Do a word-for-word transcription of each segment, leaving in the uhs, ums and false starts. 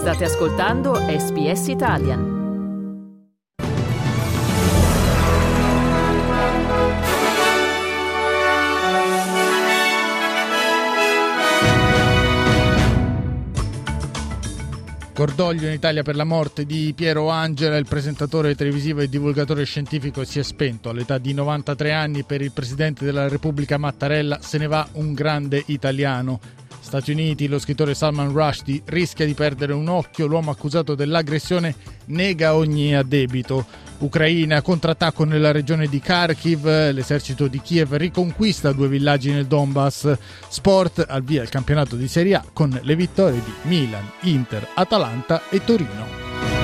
State ascoltando S B S Italian. Cordoglio in Italia per la morte di Piero Angela, il presentatore televisivo e divulgatore scientifico si è spento all'età di novantatré anni. Per il presidente della Repubblica Mattarella se ne va un grande italiano. Stati Uniti, lo scrittore Salman Rushdie rischia di perdere un occhio, l'uomo accusato dell'aggressione nega ogni addebito. Ucraina, contrattacco nella regione di Kharkiv, l'esercito di Kiev riconquista due villaggi nel Donbass. Sport, al via il campionato di Serie A con le vittorie di Milan, Inter, Atalanta e Torino.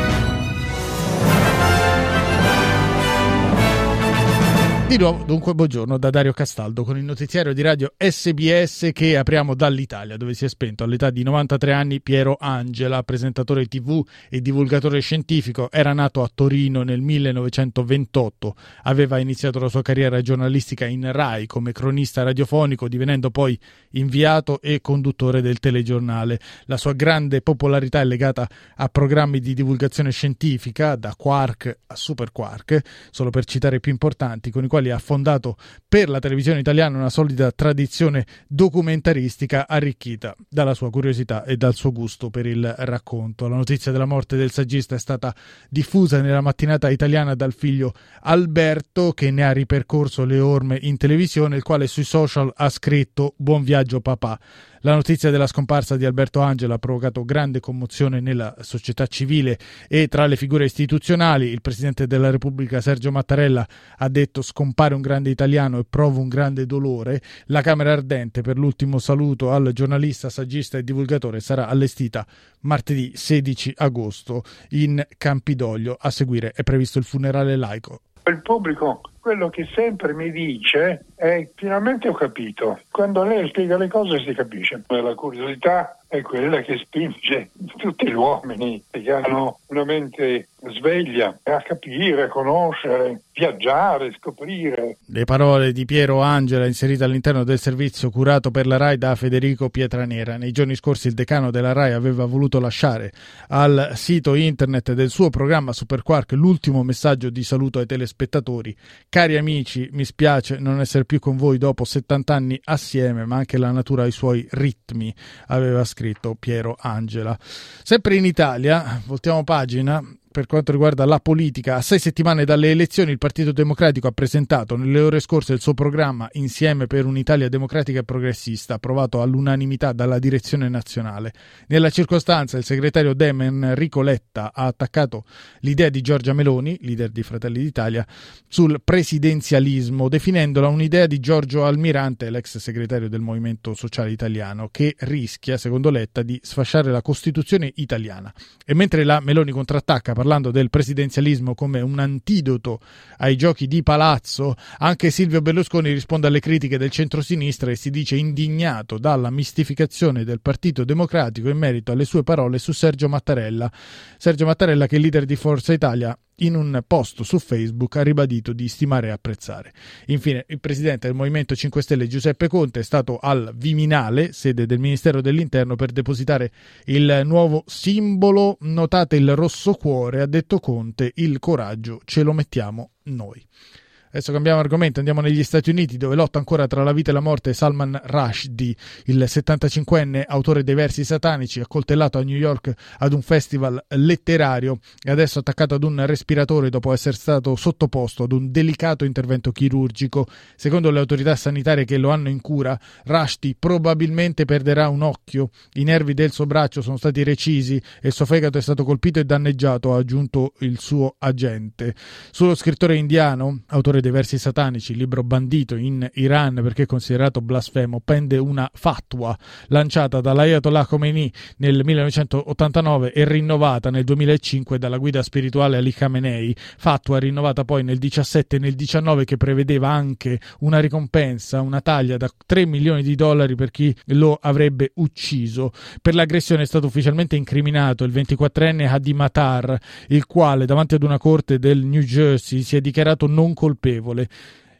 Di nuovo, dunque, buongiorno da Dario Castaldo con il notiziario di radio S B S che apriamo dall'Italia, dove si è spento all'età di novantatré anni Piero Angela, presentatore tivù e divulgatore scientifico. Era nato a Torino nel millenovecentoventotto, aveva iniziato la sua carriera giornalistica in Rai come cronista radiofonico, divenendo poi inviato e conduttore del telegiornale. La sua grande popolarità è legata a programmi di divulgazione scientifica, da Quark a Super Quark, solo per citare i più importanti, con i quali ha fondato per la televisione italiana una solida tradizione documentaristica arricchita dalla sua curiosità e dal suo gusto per il racconto. La notizia della morte del saggista è stata diffusa nella mattinata italiana dal figlio Alberto, che ne ha ripercorso le orme in televisione, il quale sui social ha scritto: "Buon viaggio papà". La notizia della scomparsa di Alberto Angela ha provocato grande commozione nella società civile e tra le figure istituzionali. Il presidente della Repubblica Sergio Mattarella ha detto: "Scompare un grande italiano e provo un grande dolore". La Camera Ardente per l'ultimo saluto al giornalista, saggista e divulgatore sarà allestita martedì sedici agosto in Campidoglio. A seguire è previsto il funerale laico. Il pubblico quello che sempre mi dice è: finalmente ho capito. Quando lei spiega le cose si capisce. La curiosità è quella che spinge tutti gli uomini che hanno una mente sveglia a capire, a conoscere, viaggiare, scoprire. Le parole di Piero Angela inserite all'interno del servizio curato per la Rai da Federico Pietranera. Nei giorni scorsi il decano della Rai aveva voluto lasciare al sito internet del suo programma Super Quark l'ultimo messaggio di saluto ai telespettatori: "Cari amici, mi spiace non essere più con voi dopo settanta anni assieme, ma anche la natura ha i suoi ritmi", aveva scritto Piero Angela. Sempre in Italia, voltiamo pagina. Per quanto riguarda la politica, a sei settimane dalle elezioni il Partito Democratico ha presentato nelle ore scorse il suo programma Insieme per un'Italia democratica e progressista, approvato all'unanimità dalla direzione nazionale. Nella circostanza il segretario Dem Enrico Letta ha attaccato l'idea di Giorgia Meloni, leader di Fratelli d'Italia, sul presidenzialismo, definendola un'idea di Giorgio Almirante, l'ex segretario del Movimento Sociale Italiano, che rischia, secondo Letta, di sfasciare la Costituzione italiana. E mentre la Meloni contrattacca parlando del presidenzialismo come un antidoto ai giochi di palazzo, anche Silvio Berlusconi risponde alle critiche del centrosinistra e si dice indignato dalla mistificazione del Partito Democratico in merito alle sue parole su Sergio Mattarella. Sergio Mattarella, che è leader di Forza Italia, in un post su Facebook ha ribadito di stimare e apprezzare. Infine, il presidente del Movimento cinque Stelle Giuseppe Conte è stato al Viminale, sede del Ministero dell'Interno, per depositare il nuovo simbolo. Notate il rosso cuore, ha detto Conte, il coraggio ce lo mettiamo noi. Adesso cambiamo argomento, andiamo negli Stati Uniti, dove lotta ancora tra la vita e la morte Salman Rushdie, il settantacinquenne autore dei versi satanici, accoltellato a New York ad un festival letterario e adesso attaccato ad un respiratore dopo essere stato sottoposto ad un delicato intervento chirurgico. Secondo le autorità sanitarie che lo hanno in cura, Rushdie probabilmente perderà un occhio, i nervi del suo braccio sono stati recisi e il suo fegato è stato colpito e danneggiato, ha aggiunto il suo agente. Sullo scrittore indiano, autore dei versi satanici, libro bandito in Iran perché considerato blasfemo, pende una fatwa lanciata dall'Ayatollah Khomeini nel millenovecentottantanove e rinnovata nel duemilacinque dalla guida spirituale Ali Khamenei, fatwa rinnovata poi nel diciassette e nel diciannove, che prevedeva anche una ricompensa, una taglia da tre milioni di dollari per chi lo avrebbe ucciso. Per l'aggressione è stato ufficialmente incriminato il ventiquattrenne Hadi Matar, il quale davanti ad una corte del New Jersey si è dichiarato non colpevole.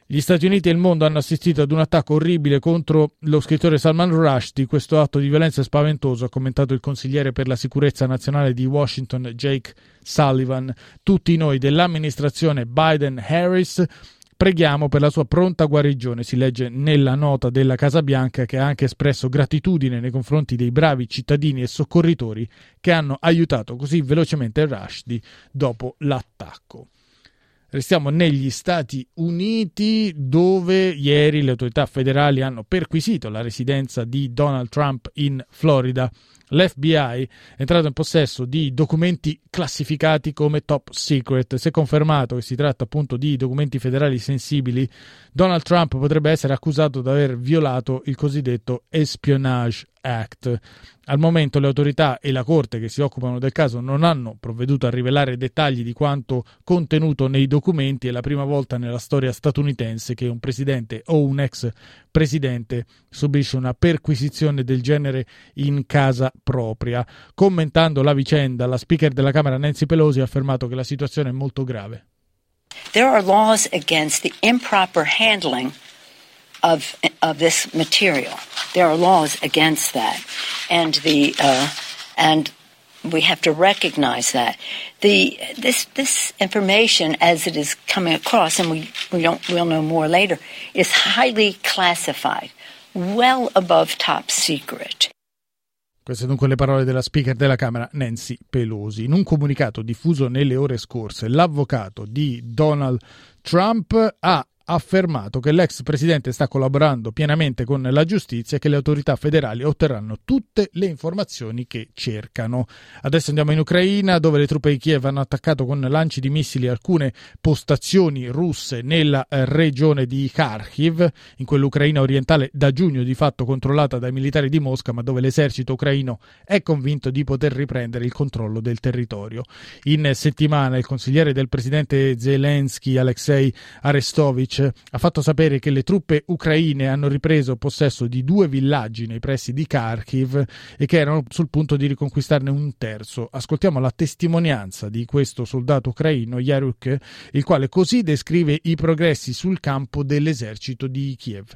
Gli Stati Uniti e il mondo hanno assistito ad un attacco orribile contro lo scrittore Salman Rushdie. Questo atto di violenza è spaventoso, ha commentato il consigliere per la sicurezza nazionale di Washington, Jake Sullivan. Tutti noi dell'amministrazione Biden-Harris preghiamo per la sua pronta guarigione, si legge nella nota della Casa Bianca, che ha anche espresso gratitudine nei confronti dei bravi cittadini e soccorritori che hanno aiutato così velocemente Rushdie dopo l'attacco. Restiamo negli Stati Uniti, dove ieri le autorità federali hanno perquisito la residenza di Donald Trump in Florida. L'F B I è entrato in possesso di documenti classificati come top secret. Se confermato che si tratta appunto di documenti federali sensibili, Donald Trump potrebbe essere accusato di aver violato il cosiddetto Espionage Act. Al momento le autorità e la Corte che si occupano del caso non hanno provveduto a rivelare dettagli di quanto contenuto nei documenti. È la prima volta nella storia statunitense che un presidente o un ex presidente subisce una perquisizione del genere in casa propria. Commentando la vicenda, la speaker della Camera Nancy Pelosi ha affermato che la situazione è molto grave. There are laws against the improper handling of of this material. There are laws against that, and the uh, and we have to recognize that the this this information as it is coming across, and we we don't we'll know more later, is highly classified, well above top secret. Queste dunque le parole della speaker della Camera Nancy Pelosi. In un comunicato diffuso nelle ore scorse, l'avvocato di Donald Trump ha affermato che l'ex presidente sta collaborando pienamente con la giustizia e che le autorità federali otterranno tutte le informazioni che cercano. Adesso andiamo in Ucraina, dove le truppe di Kiev hanno attaccato con lanci di missili alcune postazioni russe nella eh, regione di Kharkiv, in quell'Ucraina orientale da giugno di fatto controllata dai militari di Mosca, ma dove l'esercito ucraino è convinto di poter riprendere il controllo del territorio. In settimana il consigliere del presidente Zelensky, Alexei Arestovich, ha fatto sapere che le truppe ucraine hanno ripreso possesso di due villaggi nei pressi di Kharkiv e che erano sul punto di riconquistarne un terzo. Ascoltiamo la testimonianza di questo soldato ucraino, Yaruk, il quale così descrive i progressi sul campo dell'esercito di Kiev.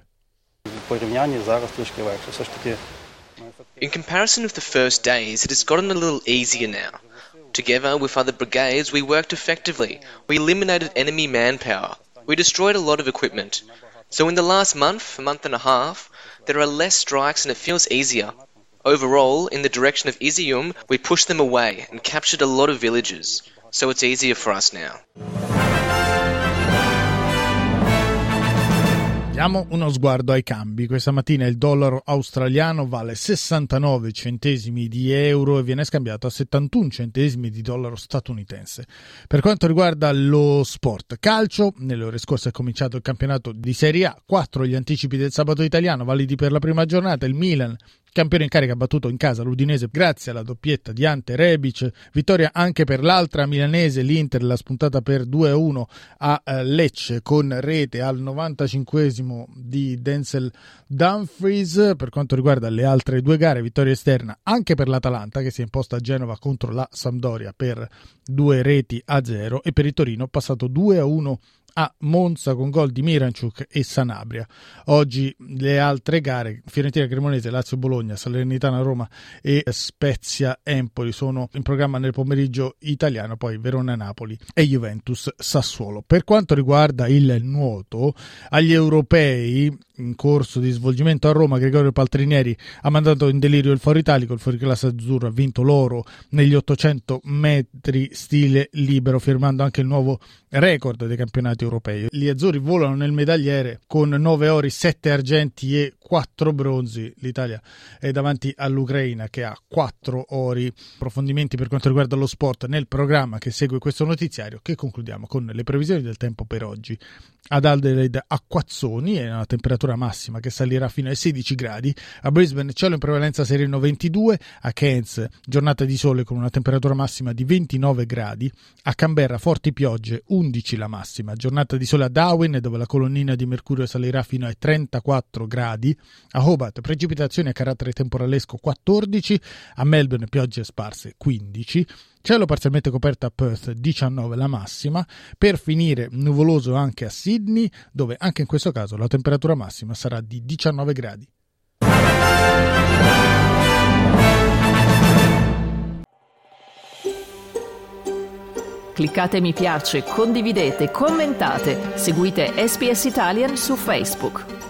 In comparison with the first days, it has gotten a little easier now. Together with other brigades, we worked effectively. We eliminated enemy manpower. We destroyed a lot of equipment. So in the last month, a month and a half, there are less strikes and it feels easier. Overall, in the direction of Izium, we pushed them away and captured a lot of villages. So it's easier for us now. Diamo uno sguardo ai cambi. Questa mattina il dollaro australiano vale sessantanove centesimi di euro e viene scambiato a settantuno centesimi di dollaro statunitense. Per quanto riguarda lo sport calcio, nelle ore scorse è cominciato il campionato di Serie A, quattro gli anticipi del sabato italiano validi per la prima giornata. Il Milan, campione in carica, ha battuto in casa l'Udinese grazie alla doppietta di Ante Rebic. Vittoria anche per l'altra milanese, l'Inter, l'ha spuntata per due a uno a Lecce con rete al novantacinquesimo di Denzel Dumfries. Per quanto riguarda le altre due gare, vittoria esterna anche per l'Atalanta, che si è imposta a Genova contro la Sampdoria per due reti a zero, e per il Torino passato due a uno a Monza con gol di Miranchuk e Sanabria. Oggi le altre gare: Fiorentina Cremonese, Lazio Bologna, Salernitana Roma e Spezia Empoli sono in programma nel pomeriggio italiano, poi Verona Napoli e Juventus Sassuolo. Per quanto riguarda il nuoto, agli europei in corso di svolgimento a Roma, Gregorio Paltrinieri ha mandato in delirio il Foro Italico. Il fuoriclasse azzurro ha vinto l'oro negli ottocento metri stile libero, firmando anche il nuovo record dei campionati europei. Gli azzurri volano nel medagliere con nove ori, sette argenti e quattro bronzi. L'Italia è davanti all'Ucraina che ha quattro ori. Approfondimenti per quanto riguarda lo sport nel programma che segue questo notiziario, che concludiamo con le previsioni del tempo per oggi. Ad Adelaide acquazzoni e una temperatura massima che salirà fino ai sedici gradi. A Brisbane cielo in prevalenza sereno ventidue. A Cairns giornata di sole con una temperatura massima di ventinove gradi. A Canberra forti piogge, undici la massima. Giornata di sole a Darwin, dove la colonnina di mercurio salirà fino ai trentaquattro gradi. A Hobart precipitazioni a carattere temporalesco quattordici. A Melbourne piogge sparse quindici. Cielo parzialmente coperto a Perth, diciannove la massima, per finire nuvoloso anche a Sydney, dove anche in questo caso la temperatura massima sarà di diciannove gradi. Cliccate mi piace, condividete, commentate, seguite S B S Italian su Facebook.